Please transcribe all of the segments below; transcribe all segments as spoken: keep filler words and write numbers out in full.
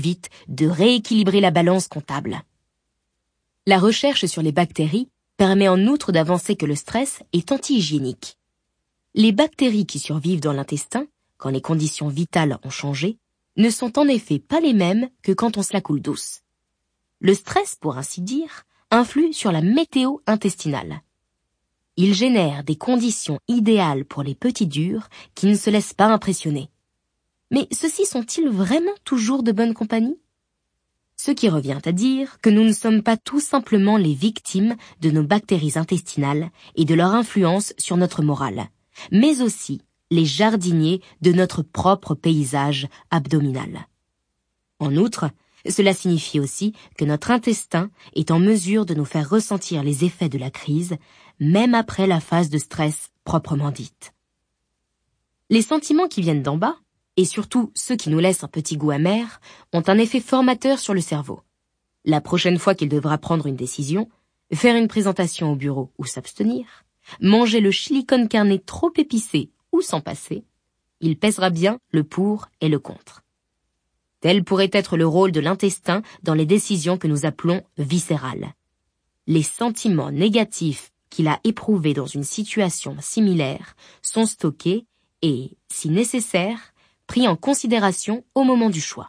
vite de rééquilibrer la balance comptable. La recherche sur les bactéries permet en outre d'avancer que le stress est anti-hygiénique. Les bactéries qui survivent dans l'intestin, quand les conditions vitales ont changé, ne sont en effet pas les mêmes que quand on se la coule douce. Le stress, pour ainsi dire, influe sur la météo intestinale. Il génère des conditions idéales pour les petits durs qui ne se laissent pas impressionner. Mais ceux-ci sont-ils vraiment toujours de bonne compagnie? Ce qui revient à dire que nous ne sommes pas tout simplement les victimes de nos bactéries intestinales et de leur influence sur notre morale, mais aussi les jardiniers de notre propre paysage abdominal. En outre, cela signifie aussi que notre intestin est en mesure de nous faire ressentir les effets de la crise, même après la phase de stress proprement dite. Les sentiments qui viennent d'en bas, et surtout ceux qui nous laissent un petit goût amer, ont un effet formateur sur le cerveau. La prochaine fois qu'il devra prendre une décision, faire une présentation au bureau ou s'abstenir, manger le chili con carne trop épicé ou s'en passer, il pèsera bien le pour et le contre. Tel pourrait être le rôle de l'intestin dans les décisions que nous appelons viscérales. Les sentiments négatifs qu'il a éprouvés dans une situation similaire sont stockés et, si nécessaire, pris en considération au moment du choix.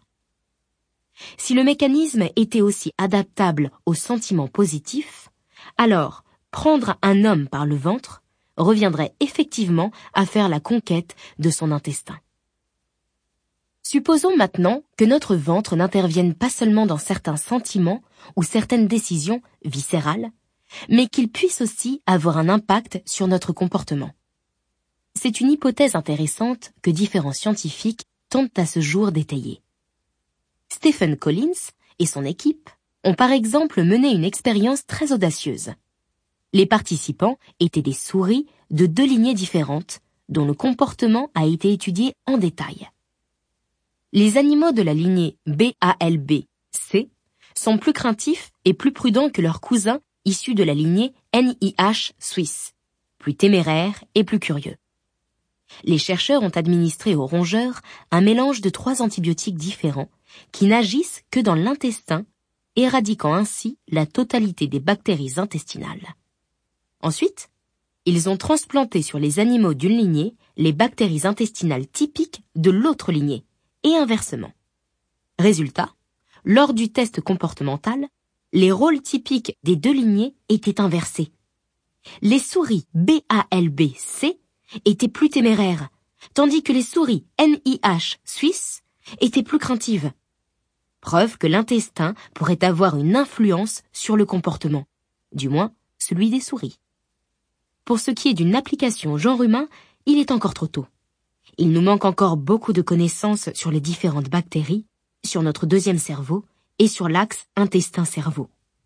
Si le mécanisme était aussi adaptable aux sentiments positifs, alors prendre un homme par le ventre reviendrait effectivement à faire la conquête de son intestin. Supposons maintenant que notre ventre n'intervienne pas seulement dans certains sentiments ou certaines décisions viscérales, mais qu'il puisse aussi avoir un impact sur notre comportement. C'est une hypothèse intéressante que différents scientifiques tentent à ce jour d'étayer. Stephen Collins et son équipe ont par exemple mené une expérience très audacieuse. Les participants étaient des souris de deux lignées différentes, dont le comportement a été étudié en détail. Les animaux de la lignée B A L B C sont plus craintifs et plus prudents que leurs cousins issus de la lignée N I H suisse, plus téméraires et plus curieux. Les chercheurs ont administré aux rongeurs un mélange de trois antibiotiques différents qui n'agissent que dans l'intestin, éradiquant ainsi la totalité des bactéries intestinales. Ensuite, ils ont transplanté sur les animaux d'une lignée les bactéries intestinales typiques de l'autre lignée, et inversement. Résultat, lors du test comportemental, les rôles typiques des deux lignées étaient inversés. Les souris B A L B C étaient plus téméraires, tandis que les souris N I H suisses étaient plus craintives. Preuve que l'intestin pourrait avoir une influence sur le comportement, du moins celui des souris. Pour ce qui est d'une application au genre humain, il est encore trop tôt. Il nous manque encore beaucoup de connaissances sur les différentes bactéries, sur notre deuxième cerveau et sur l'axe intestin-cerveau.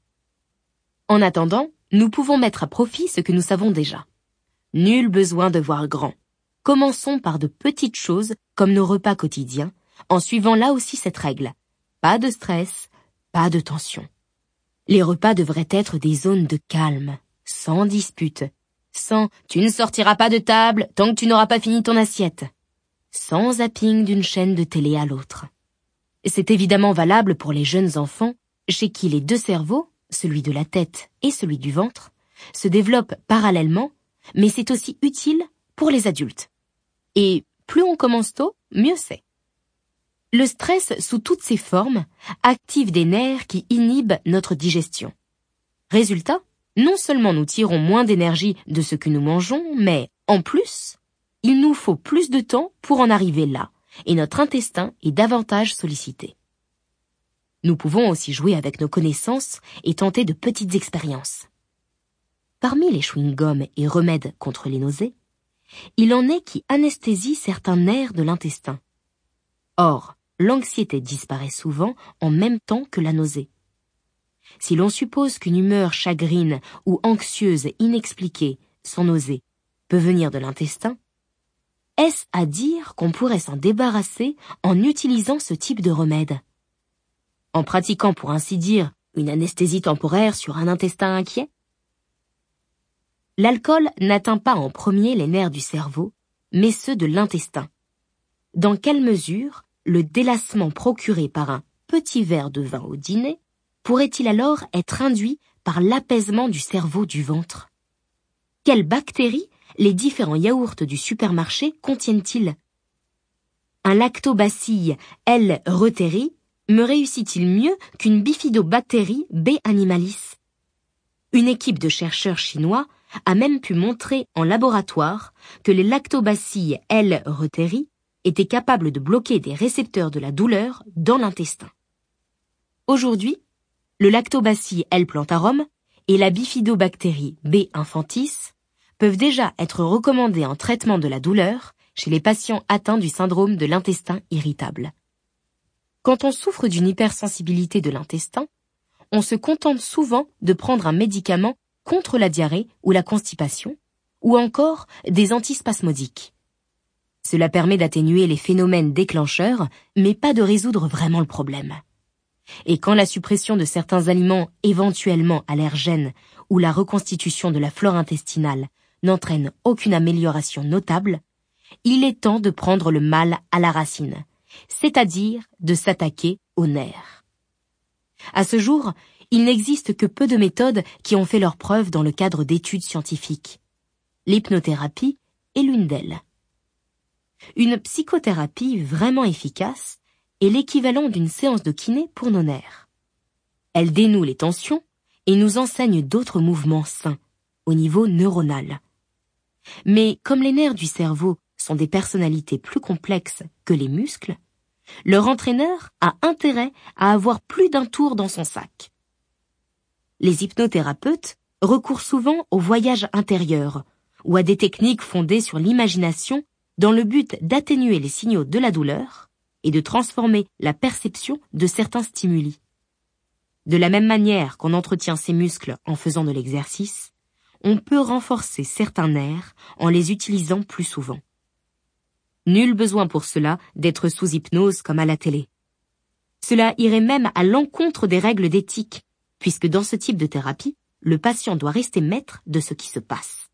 En attendant, nous pouvons mettre à profit ce que nous savons déjà. Nul besoin de voir grand. Commençons par de petites choses comme nos repas quotidiens, en suivant là aussi cette règle. Pas de stress, pas de tension. Les repas devraient être des zones de calme, sans dispute, sans « tu ne sortiras pas de table tant que tu n'auras pas fini ton assiette », sans zapping d'une chaîne de télé à l'autre. C'est évidemment valable pour les jeunes enfants, chez qui les deux cerveaux, celui de la tête et celui du ventre, se développent parallèlement, mais c'est aussi utile pour les adultes. Et plus on commence tôt, mieux c'est. Le stress sous toutes ses formes active des nerfs qui inhibent notre digestion. Résultat, non seulement nous tirons moins d'énergie de ce que nous mangeons, mais, en plus, il nous faut plus de temps pour en arriver là, et notre intestin est davantage sollicité. Nous pouvons aussi jouer avec nos connaissances et tenter de petites expériences. Parmi les chewing-gums et remèdes contre les nausées, il en est qui anesthésient certains nerfs de l'intestin. Or, l'anxiété disparaît souvent en même temps que la nausée. Si l'on suppose qu'une humeur chagrine ou anxieuse inexpliquée, sans nausée, peut venir de l'intestin, est-ce à dire qu'on pourrait s'en débarrasser en utilisant ce type de remède? En pratiquant, pour ainsi dire, une anesthésie temporaire sur un intestin inquiet? L'alcool n'atteint pas en premier les nerfs du cerveau, mais ceux de l'intestin. Dans quelle mesure le délassement procuré par un petit verre de vin au dîner pourrait-il alors être induit par l'apaisement du cerveau du ventre? Quelles bactéries les différents yaourts du supermarché contiennent-ils? Un lactobacille L. reuteri me réussit-il mieux qu'une bifidobactérie B. animalis? Une équipe de chercheurs chinois a même pu montrer en laboratoire que les lactobacilles L. reuteri étaient capables de bloquer des récepteurs de la douleur dans l'intestin. Aujourd'hui, le lactobacille L. plantarum et la bifidobactérie B. infantis peuvent déjà être recommandés en traitement de la douleur chez les patients atteints du syndrome de l'intestin irritable. Quand on souffre d'une hypersensibilité de l'intestin, on se contente souvent de prendre un médicament contre la diarrhée ou la constipation, ou encore des antispasmodiques. Cela permet d'atténuer les phénomènes déclencheurs, mais pas de résoudre vraiment le problème. Et quand la suppression de certains aliments éventuellement allergènes ou la reconstitution de la flore intestinale n'entraîne aucune amélioration notable, il est temps de prendre le mal à la racine, c'est-à-dire de s'attaquer aux nerfs. À ce jour, il n'existe que peu de méthodes qui ont fait leurs preuves dans le cadre d'études scientifiques. L'hypnothérapie est l'une d'elles. Une psychothérapie vraiment efficace est l'équivalent d'une séance de kiné pour nos nerfs. Elle dénoue les tensions et nous enseigne d'autres mouvements sains, au niveau neuronal. Mais comme les nerfs du cerveau sont des personnalités plus complexes que les muscles, leur entraîneur a intérêt à avoir plus d'un tour dans son sac. Les hypnothérapeutes recourent souvent au voyage intérieur ou à des techniques fondées sur l'imagination dans le but d'atténuer les signaux de la douleur et de transformer la perception de certains stimuli. De la même manière qu'on entretient ses muscles en faisant de l'exercice, on peut renforcer certains nerfs en les utilisant plus souvent. Nul besoin pour cela d'être sous hypnose comme à la télé. Cela irait même à l'encontre des règles d'éthique, puisque dans ce type de thérapie, le patient doit rester maître de ce qui se passe.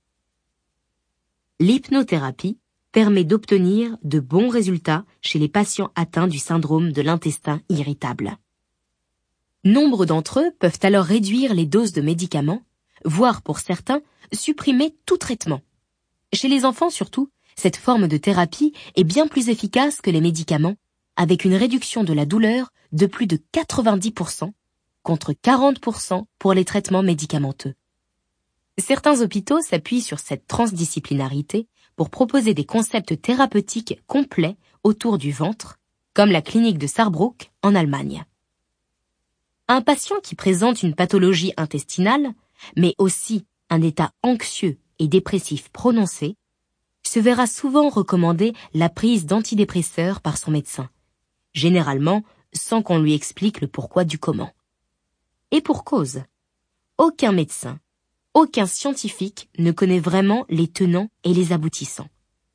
L'hypnothérapie permet d'obtenir de bons résultats chez les patients atteints du syndrome de l'intestin irritable. Nombre d'entre eux peuvent alors réduire les doses de médicaments, voire pour certains, supprimer tout traitement. Chez les enfants surtout, cette forme de thérapie est bien plus efficace que les médicaments, avec une réduction de la douleur de plus de quatre-vingt-dix pour cent, contre quarante pour cent pour les traitements médicamenteux. Certains hôpitaux s'appuient sur cette transdisciplinarité pour proposer des concepts thérapeutiques complets autour du ventre, comme la clinique de Saarbrück en Allemagne. Un patient qui présente une pathologie intestinale, mais aussi un état anxieux et dépressif prononcé, se verra souvent recommander la prise d'antidépresseurs par son médecin, généralement sans qu'on lui explique le pourquoi du comment. Et pour cause, aucun médecin, aucun scientifique ne connaît vraiment les tenants et les aboutissants.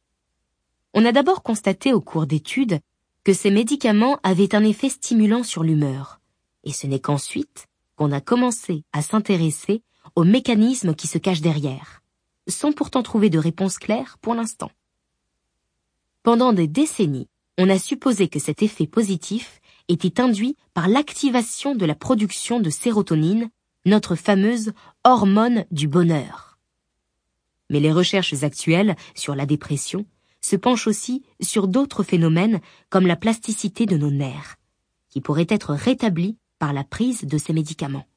On a d'abord constaté au cours d'études que ces médicaments avaient un effet stimulant sur l'humeur, et ce n'est qu'ensuite qu'on a commencé à s'intéresser aux mécanismes qui se cachent derrière, sans pourtant trouver de réponse claire pour l'instant. Pendant des décennies, on a supposé que cet effet positif était induit par l'activation de la production de sérotonine, notre fameuse hormone du bonheur. Mais les recherches actuelles sur la dépression se penchent aussi sur d'autres phénomènes comme la plasticité de nos nerfs, qui pourraient être rétablis par la prise de ces médicaments.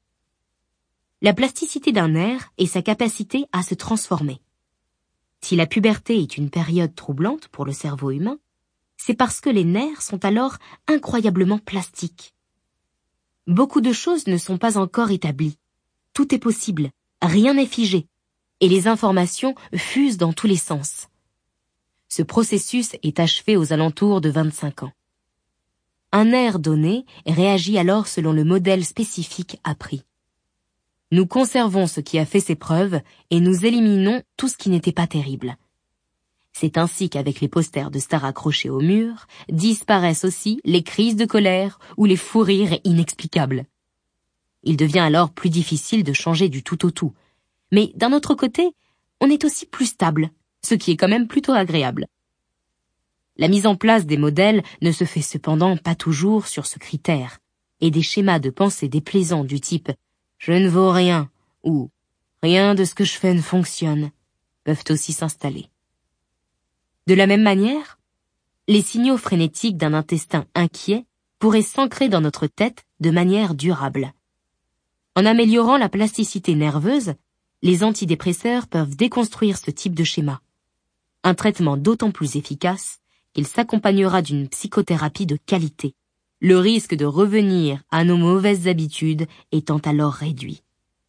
La plasticité d'un nerf est sa capacité à se transformer. Si la puberté est une période troublante pour le cerveau humain, c'est parce que les nerfs sont alors incroyablement plastiques. Beaucoup de choses ne sont pas encore établies. Tout est possible, rien n'est figé, et les informations fusent dans tous les sens. Ce processus est achevé aux alentours de vingt-cinq ans. Un nerf donné réagit alors selon le modèle spécifique appris. Nous conservons ce qui a fait ses preuves et nous éliminons tout ce qui n'était pas terrible. C'est ainsi qu'avec les posters de stars accrochés au mur, disparaissent aussi les crises de colère ou les fous rires inexplicables. Il devient alors plus difficile de changer du tout au tout. Mais d'un autre côté, on est aussi plus stable, ce qui est quand même plutôt agréable. La mise en place des modèles ne se fait cependant pas toujours sur ce critère, et des schémas de pensée déplaisants du type « je ne vaux rien » ou « rien de ce que je fais ne fonctionne » peuvent aussi s'installer. De la même manière, les signaux frénétiques d'un intestin inquiet pourraient s'ancrer dans notre tête de manière durable. En améliorant la plasticité nerveuse, les antidépresseurs peuvent déconstruire ce type de schéma. Un traitement d'autant plus efficace qu'il s'accompagnera d'une psychothérapie de qualité, le risque de revenir à nos mauvaises habitudes étant alors réduit.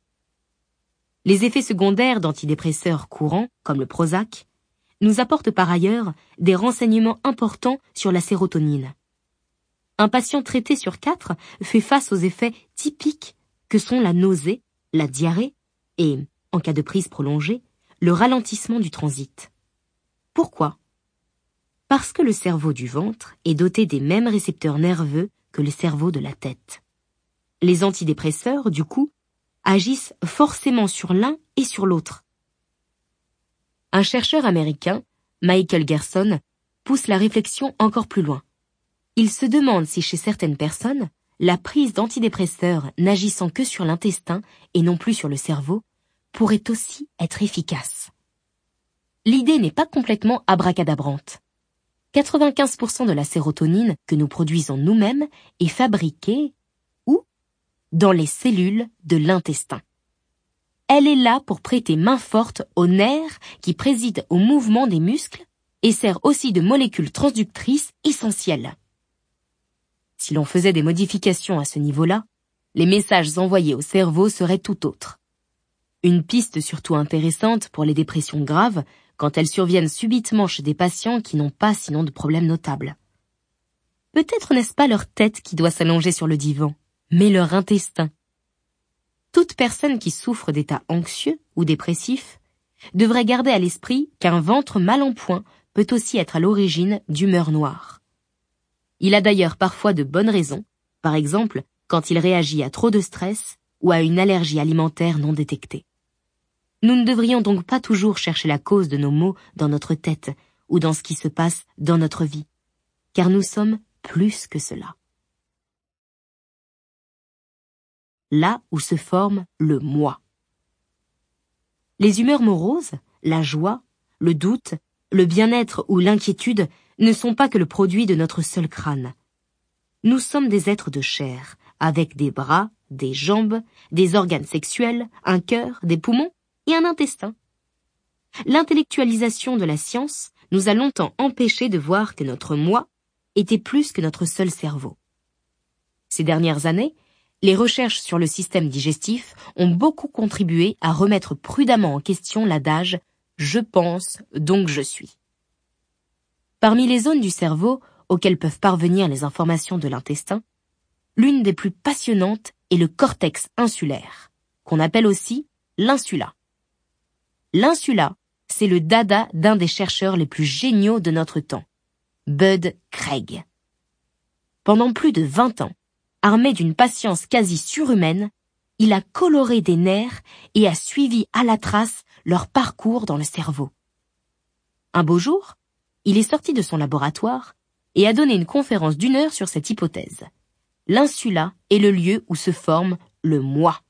Les effets secondaires d'antidépresseurs courants, comme le Prozac, nous apportent par ailleurs des renseignements importants sur la sérotonine. Un patient traité sur quatre fait face aux effets typiques que sont la nausée, la diarrhée et, en cas de prise prolongée, le ralentissement du transit. Pourquoi ? Parce que le cerveau du ventre est doté des mêmes récepteurs nerveux que le cerveau de la tête. Les antidépresseurs, du coup, agissent forcément sur l'un et sur l'autre. Un chercheur américain, Michael Gerson, pousse la réflexion encore plus loin. Il se demande si chez certaines personnes, la prise d'antidépresseurs n'agissant que sur l'intestin et non plus sur le cerveau pourrait aussi être efficace. L'idée n'est pas complètement abracadabrante. quatre-vingt-quinze pour cent de la sérotonine que nous produisons nous-mêmes est fabriquée où ? Dans les cellules de l'intestin. Elle est là pour prêter main forte aux nerfs qui président au mouvement des muscles et sert aussi de molécule transductrice essentielle. Si l'on faisait des modifications à ce niveau-là, les messages envoyés au cerveau seraient tout autres. Une piste surtout intéressante pour les dépressions graves quand elles surviennent subitement chez des patients qui n'ont pas sinon de problèmes notables. Peut-être n'est-ce pas leur tête qui doit s'allonger sur le divan, mais leur intestin. Toute personne qui souffre d'état anxieux ou dépressif devrait garder à l'esprit qu'un ventre mal en point peut aussi être à l'origine d'humeurs noires. Il a d'ailleurs parfois de bonnes raisons, par exemple quand il réagit à trop de stress ou à une allergie alimentaire non détectée. Nous ne devrions donc pas toujours chercher la cause de nos maux dans notre tête ou dans ce qui se passe dans notre vie, car nous sommes plus que cela. Là où se forme le moi. Les humeurs moroses, la joie, le doute, le bien-être ou l'inquiétude ne sont pas que le produit de notre seul crâne. Nous sommes des êtres de chair, avec des bras, des jambes, des organes sexuels, un cœur, des poumons et un intestin. L'intellectualisation de la science nous a longtemps empêchés de voir que notre moi était plus que notre seul cerveau. Ces dernières années, les recherches sur le système digestif ont beaucoup contribué à remettre prudemment en question l'adage « je pense, donc je suis ». Parmi les zones du cerveau auxquelles peuvent parvenir les informations de l'intestin, l'une des plus passionnantes est le cortex insulaire, qu'on appelle aussi l'insula. L'insula, c'est le dada d'un des chercheurs les plus géniaux de notre temps, Bud Craig. Pendant plus de vingt ans, armé d'une patience quasi surhumaine, il a coloré des nerfs et a suivi à la trace leur parcours dans le cerveau. Un beau jour, il est sorti de son laboratoire et a donné une conférence d'une heure sur cette hypothèse. L'insula est le lieu où se forme le moi.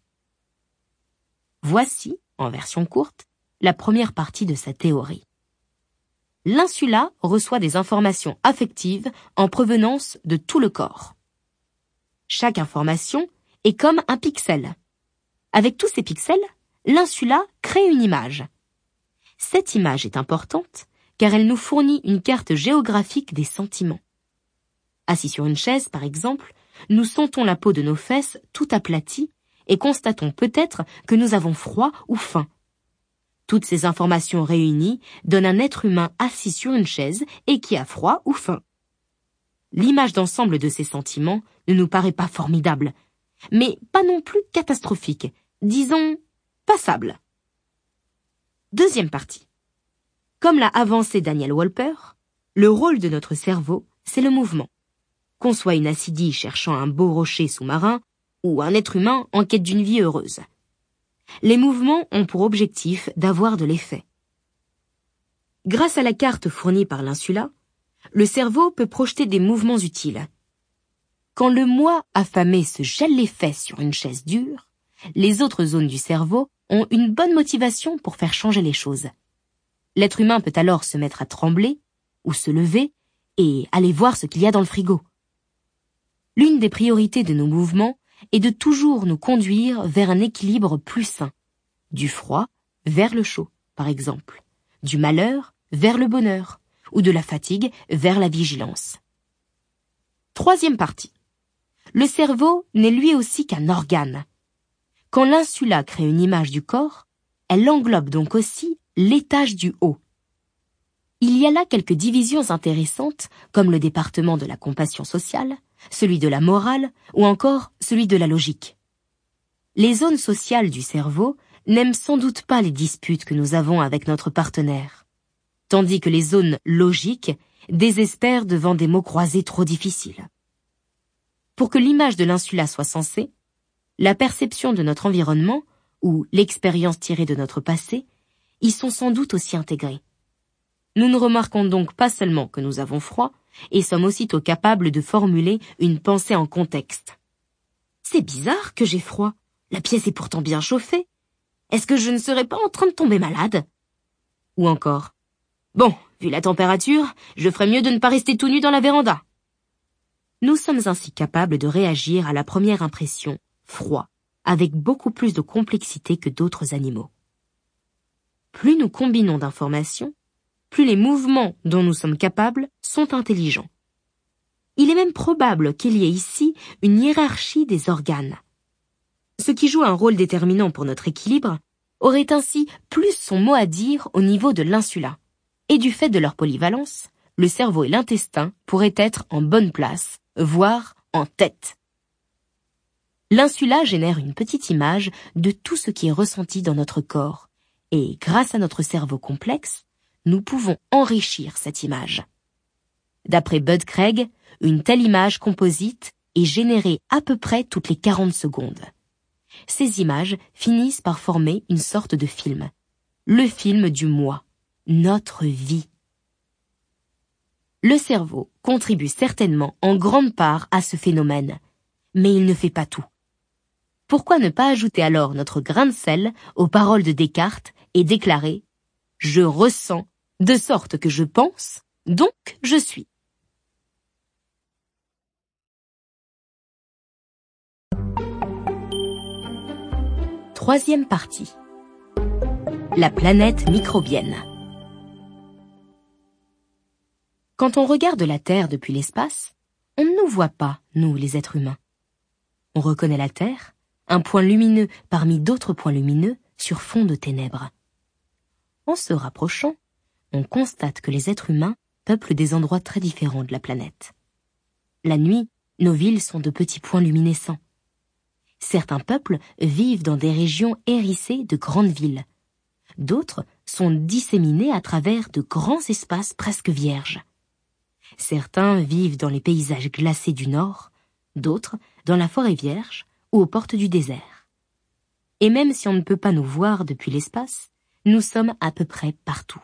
Voici, en version courte, la première partie de sa théorie. L'insula reçoit des informations affectives en provenance de tout le corps. Chaque information est comme un pixel. Avec tous ces pixels, l'insula crée une image. Cette image est importante car elle nous fournit une carte géographique des sentiments. Assis sur une chaise, par exemple, nous sentons la peau de nos fesses tout aplatie et constatons peut-être que nous avons froid ou faim. Toutes ces informations réunies donnent un être humain assis sur une chaise et qui a froid ou faim. L'image d'ensemble de ces sentiments ne nous paraît pas formidable, mais pas non plus catastrophique, disons passable. Deuxième partie. Comme l'a avancé Daniel Wolper, le rôle de notre cerveau, c'est le mouvement. Qu'on soit une acidie cherchant un beau rocher sous-marin ou un être humain en quête d'une vie heureuse. Les mouvements ont pour objectif d'avoir de l'effet. Grâce à la carte fournie par l'insula, le cerveau peut projeter des mouvements utiles. Quand le moi affamé se gèle les fesses sur une chaise dure, les autres zones du cerveau ont une bonne motivation pour faire changer les choses. L'être humain peut alors se mettre à trembler ou se lever et aller voir ce qu'il y a dans le frigo. L'une des priorités de nos mouvements est de toujours nous conduire vers un équilibre plus sain. Du froid vers le chaud, par exemple. Du malheur vers le bonheur. Ou de la fatigue vers la vigilance. Troisième partie. Le cerveau n'est lui aussi qu'un organe. Quand l'insula crée une image du corps, elle englobe donc aussi l'étage du haut. Il y a là quelques divisions intéressantes, comme le département de la compassion sociale, celui de la morale ou encore celui de la logique. Les zones sociales du cerveau n'aiment sans doute pas les disputes que nous avons avec notre partenaire, tandis que les zones logiques désespèrent devant des mots croisés trop difficiles. Pour que l'image de l'insula soit sensée, la perception de notre environnement ou l'expérience tirée de notre passé y sont sans doute aussi intégrées. Nous ne remarquons donc pas seulement que nous avons froid, et sommes aussitôt capables de formuler une pensée en contexte. C'est bizarre que j'ai froid. La pièce est pourtant bien chauffée. Est-ce que je ne serais pas en train de tomber malade? Ou encore, bon, vu la température, je ferais mieux de ne pas rester tout nu dans la véranda. Nous sommes ainsi capables de réagir à la première impression, froid, avec beaucoup plus de complexité que d'autres animaux. Plus nous combinons d'informations, plus les mouvements dont nous sommes capables sont intelligents. Il est même probable qu'il y ait ici une hiérarchie des organes. Ce qui joue un rôle déterminant pour notre équilibre aurait ainsi plus son mot à dire au niveau de l'insula. Et du fait de leur polyvalence, le cerveau et l'intestin pourraient être en bonne place, voire en tête. L'insula génère une petite image de tout ce qui est ressenti dans notre corps, et grâce à notre cerveau complexe, nous pouvons enrichir cette image. D'après Bud Craig, une telle image composite est générée à peu près toutes les quarante secondes. Ces images finissent par former une sorte de film. Le film du moi, notre vie. Le cerveau contribue certainement en grande part à ce phénomène, mais il ne fait pas tout. Pourquoi ne pas ajouter alors notre grain de sel aux paroles de Descartes et déclarer « Je ressens, de sorte que je pense, donc je suis ». Troisième partie. La planète microbienne. Quand on regarde la Terre depuis l'espace, on ne nous voit pas, nous les êtres humains. On reconnaît la Terre, un point lumineux parmi d'autres points lumineux sur fond de ténèbres. En se rapprochant, on constate que les êtres humains peuplent des endroits très différents de la planète. La nuit, nos villes sont de petits points luminescents. Certains peuples vivent dans des régions hérissées de grandes villes. D'autres sont disséminés à travers de grands espaces presque vierges. Certains vivent dans les paysages glacés du nord, d'autres dans la forêt vierge ou aux portes du désert. Et même si on ne peut pas nous voir depuis l'espace, nous sommes à peu près partout.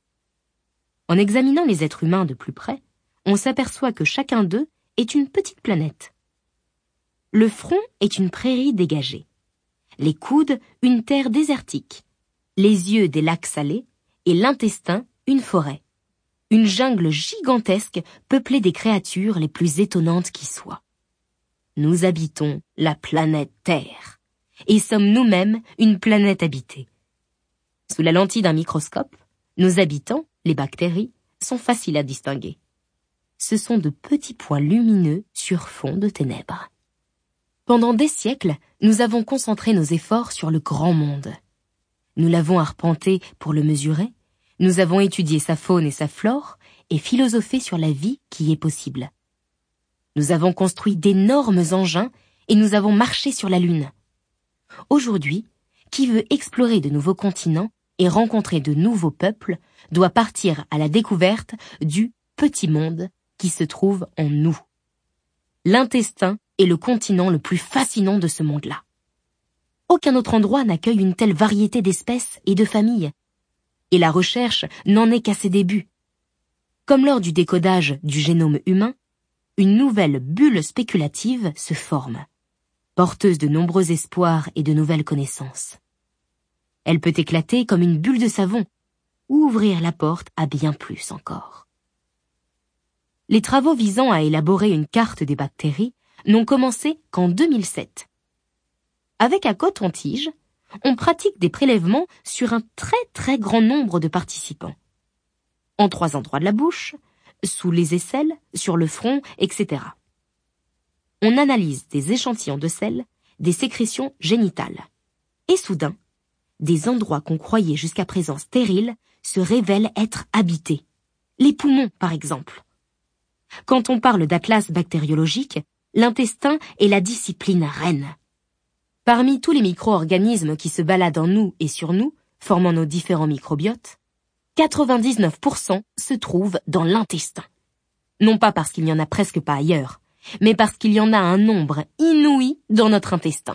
En examinant les êtres humains de plus près, on s'aperçoit que chacun d'eux est une petite planète. Le front est une prairie dégagée, les coudes une terre désertique, les yeux des lacs salés et l'intestin une forêt. Une jungle gigantesque peuplée des créatures les plus étonnantes qui soient. Nous habitons la planète Terre et sommes nous-mêmes une planète habitée. Sous la lentille d'un microscope, nos habitants, les bactéries, sont faciles à distinguer. Ce sont de petits points lumineux sur fond de ténèbres. Pendant des siècles, nous avons concentré nos efforts sur le grand monde. Nous l'avons arpenté pour le mesurer, nous avons étudié sa faune et sa flore et philosophé sur la vie qui est possible. Nous avons construit d'énormes engins et nous avons marché sur la Lune. Aujourd'hui, qui veut explorer de nouveaux continents et rencontrer de nouveaux peuples doit partir à la découverte du petit monde qui se trouve en nous. L'intestin est le continent le plus fascinant de ce monde-là. Aucun autre endroit n'accueille une telle variété d'espèces et de familles. Et la recherche n'en est qu'à ses débuts. Comme lors du décodage du génome humain, une nouvelle bulle spéculative se forme, porteuse de nombreux espoirs et de nouvelles connaissances. Elle peut éclater comme une bulle de savon, ou ouvrir la porte à bien plus encore. Les travaux visant à élaborer une carte des bactéries n'ont commencé qu'en deux mille sept. Avec un coton-tige, on pratique des prélèvements sur un très très grand nombre de participants. En trois endroits de la bouche, sous les aisselles, sur le front, et cetera. On analyse des échantillons de sel, des sécrétions génitales. Et soudain, des endroits qu'on croyait jusqu'à présent stériles se révèlent être habités. Les poumons, par exemple. Quand on parle d'atlas bactériologique, l'intestin est la discipline reine. Parmi tous les micro-organismes qui se baladent en nous et sur nous, formant nos différents microbiotes, quatre-vingt-dix-neuf pour cent se trouvent dans l'intestin. Non pas parce qu'il n'y en a presque pas ailleurs, mais parce qu'il y en a un nombre inouï dans notre intestin.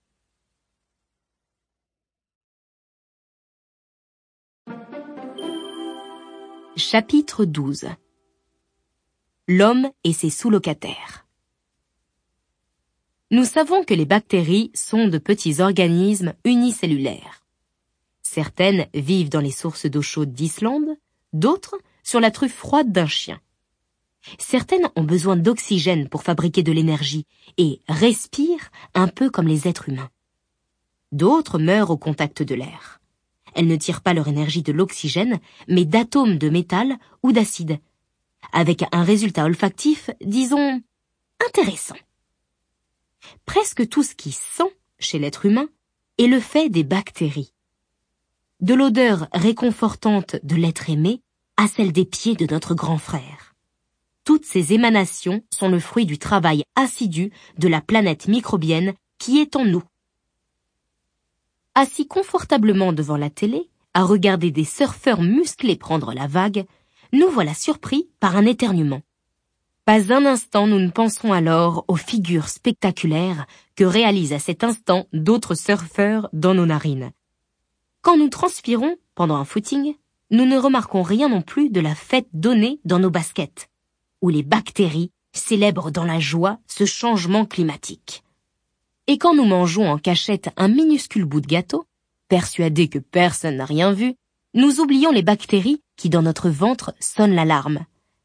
Chapitre douze. L'homme et ses sous-locataires. Nous savons que les bactéries sont de petits organismes unicellulaires. Certaines vivent dans les sources d'eau chaude d'Islande, d'autres sur la truffe froide d'un chien. Certaines ont besoin d'oxygène pour fabriquer de l'énergie et respirent un peu comme les êtres humains. D'autres meurent au contact de l'air. Elles ne tirent pas leur énergie de l'oxygène, mais d'atomes de métal ou d'acide, avec un résultat olfactif, disons, intéressant. Presque tout ce qui sent, chez l'être humain, est le fait des bactéries. De l'odeur réconfortante de l'être aimé à celle des pieds de notre grand frère. Toutes ces émanations sont le fruit du travail assidu de la planète microbienne qui est en nous. Assis confortablement devant la télé, à regarder des surfeurs musclés prendre la vague, nous voilà surpris par un éternuement. Pas un instant nous ne pensons alors aux figures spectaculaires que réalisent à cet instant d'autres surfeurs dans nos narines. Quand nous transpirons pendant un footing, nous ne remarquons rien non plus de la fête donnée dans nos baskets, où les bactéries célèbrent dans la joie ce changement climatique. Et quand nous mangeons en cachette un minuscule bout de gâteau, persuadés que personne n'a rien vu, nous oublions les bactéries qui dans notre ventre sonnent l'alarme.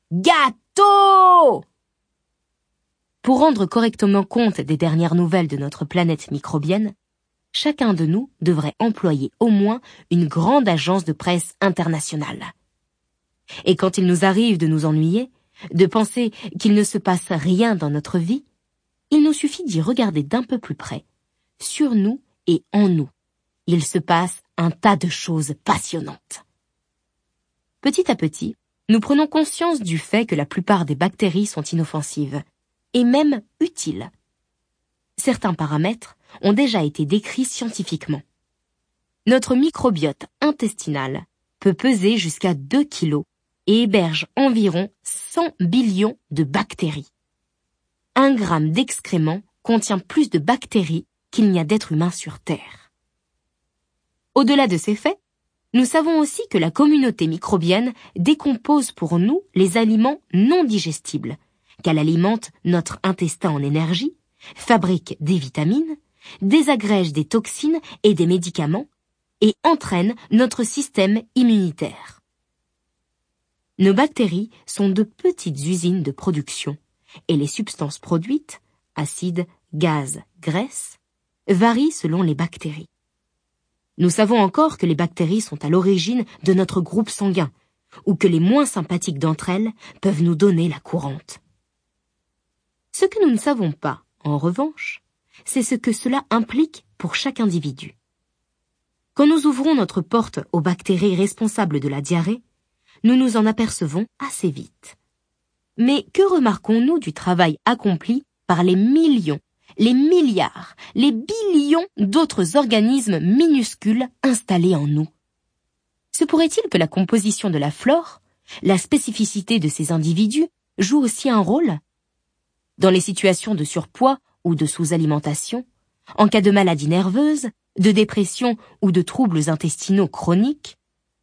Gâteau! Pour rendre correctement compte des dernières nouvelles de notre planète microbienne, chacun de nous devrait employer au moins une grande agence de presse internationale. Et quand il nous arrive de nous ennuyer, de penser qu'il ne se passe rien dans notre vie, il nous suffit d'y regarder d'un peu plus près. Sur nous et en nous, il se passe un tas de choses passionnantes. Petit à petit, nous prenons conscience du fait que la plupart des bactéries sont inoffensives, et même utiles. Certains paramètres ont déjà été décrits scientifiquement. Notre microbiote intestinal peut peser jusqu'à deux kilos et héberge environ cent billions de bactéries. Un gramme d'excréments contient plus de bactéries qu'il n'y a d'êtres humains sur Terre. Au-delà de ces faits, nous savons aussi que la communauté microbienne décompose pour nous les aliments non digestibles, qu'elle alimente notre intestin en énergie, fabrique des vitamines, désagrège des toxines et des médicaments et entraîne notre système immunitaire. Nos bactéries sont de petites usines de production et les substances produites, acides, gaz, graisses, varient selon les bactéries. Nous savons encore que les bactéries sont à l'origine de notre groupe sanguin ou que les moins sympathiques d'entre elles peuvent nous donner la courante. Ce que nous ne savons pas, en revanche, c'est ce que cela implique pour chaque individu. Quand nous ouvrons notre porte aux bactéries responsables de la diarrhée, nous nous en apercevons assez vite. Mais que remarquons-nous du travail accompli par les millions, les milliards, les billions d'autres organismes minuscules installés en nous? Se pourrait-il que la composition de la flore, la spécificité de ces individus, joue aussi un rôle? Dans les situations de surpoids ou de sous-alimentation, en cas de maladie nerveuse, de dépression ou de troubles intestinaux chroniques,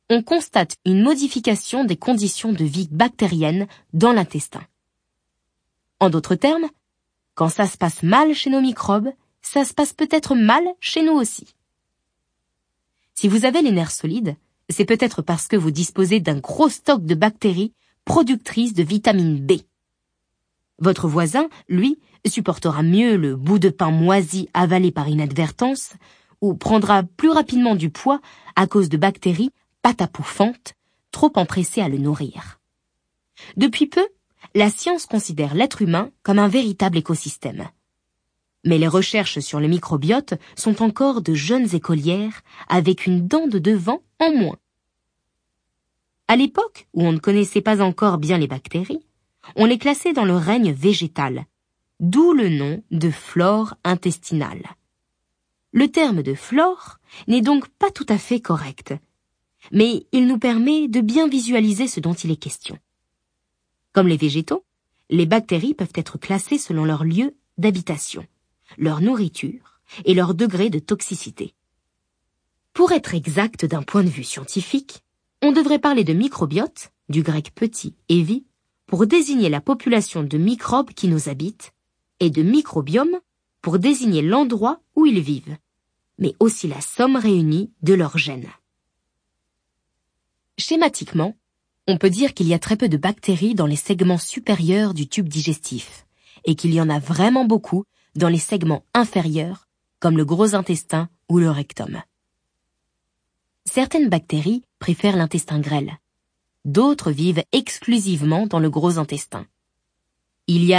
on constate une modification des conditions de vie bactériennes dans l'intestin. En d'autres termes, quand ça se passe mal chez nos microbes, ça se passe peut-être mal chez nous aussi. Si vous avez les nerfs solides, c'est peut-être parce que vous disposez d'un gros stock de bactéries productrices de vitamine B. Votre voisin, lui, supportera mieux le bout de pain moisi avalé par inadvertance ou prendra plus rapidement du poids à cause de bactéries patapouffantes, trop empressées à le nourrir. Depuis peu, la science considère l'être humain comme un véritable écosystème. Mais les recherches sur le microbiote sont encore de jeunes écolières avec une dent de devant en moins. À l'époque où on ne connaissait pas encore bien les bactéries, on les classait dans le règne végétal, d'où le nom de flore intestinale. Le terme de flore n'est donc pas tout à fait correct, mais il nous permet de bien visualiser ce dont il est question. Comme les végétaux, les bactéries peuvent être classées selon leur lieu d'habitation, leur nourriture et leur degré de toxicité. Pour être exact d'un point de vue scientifique, on devrait parler de microbiote, du grec petit et vie, pour désigner la population de microbes qui nous habitent, et de microbiome pour désigner l'endroit où ils vivent, mais aussi la somme réunie de leurs gènes. Schématiquement, on peut dire qu'il y a très peu de bactéries dans les segments supérieurs du tube digestif, et qu'il y en a vraiment beaucoup dans les segments inférieurs, comme le gros intestin ou le rectum. Certaines bactéries préfèrent l'intestin grêle. D'autres vivent exclusivement dans le gros intestin. Il y a